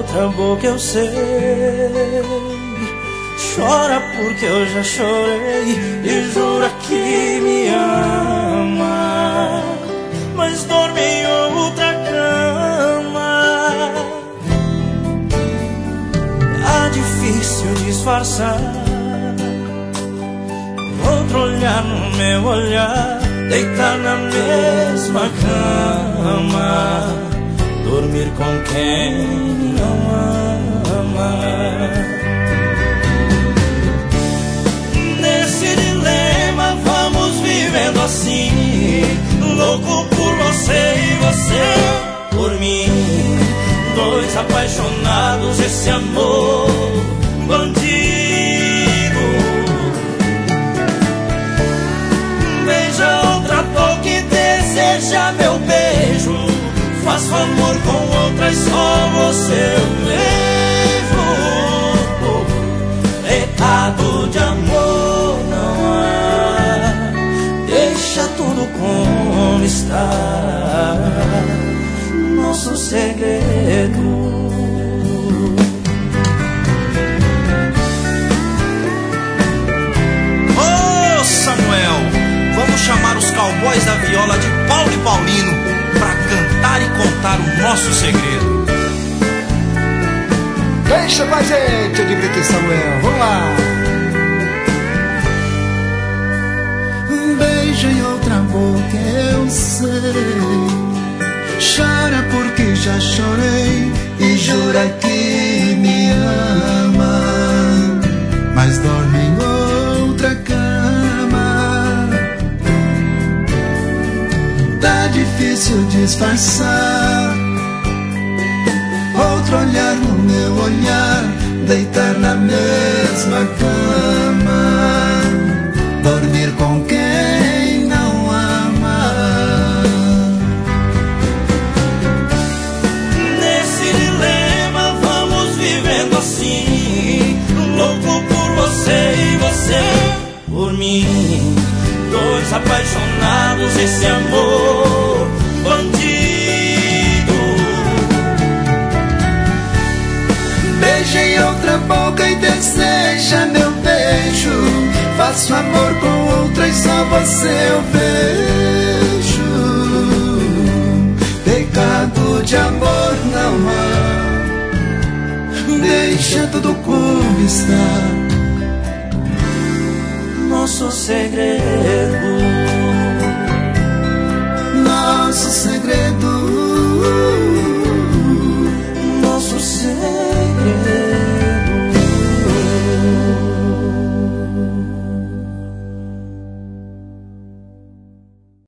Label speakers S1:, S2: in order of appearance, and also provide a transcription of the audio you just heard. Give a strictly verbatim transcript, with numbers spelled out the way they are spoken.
S1: outra boca eu sei. Chora porque eu já chorei e jura que me ama, mas dorme em outra cama. Tá difícil disfarçar outro olhar no meu olhar, deitar na mesma cama, dormir com quem não ama. Nesse dilema vamos vivendo assim, louco por você e você por mim, dois apaixonados, esse amor bandido. Beija outra boca e deseja meu beijo, faço amor com outra e só você eu vejo. Pecado de amor não há, deixa tudo como está, nosso segredo.
S2: Ô Samuel, vamos chamar os cowboys da viola de Paulo e Paulino pra cantar e contar o nosso segredo.
S3: Deixa com a gente, eu digo aqui, Samuel, vamos lá.
S4: Beija em outra boca eu sei, chora porque já chorei e jura que me ama, mas dorme em outra cama. Tá difícil disfarçar outro olhar no meu olhar, deitar na mesma cama, dormir com quem não ama.
S1: Nesse dilema vamos vivendo assim, louco por você e você por mim, dois apaixonados, esse amor bandido.
S4: Beija em outra boca e deseja meu beijo, faço amor com outra e só você eu vejo. Pecado de amor não há, deixa tudo como está,
S1: nosso segredo.